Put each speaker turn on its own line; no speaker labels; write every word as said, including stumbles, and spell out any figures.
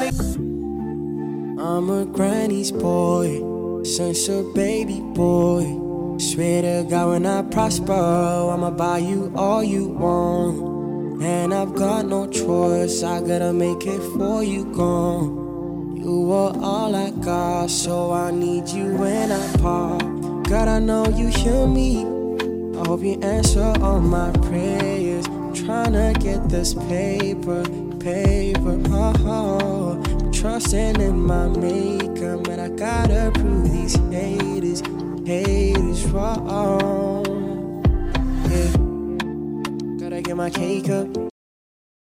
I'm a granny's boy, since a baby boy. Swear to God when I prosper, I'ma buy you all you want. And I've got no choice, I gotta make it for you gone. You were all I got, so I need you when I pop. God, I know you hear me, I hope you answer all my prayers. Tryna get this paper, paper, oh, oh. Trusting in my maker, but I gotta prove these haters, haters wrong. Yeah, gotta get my cake up.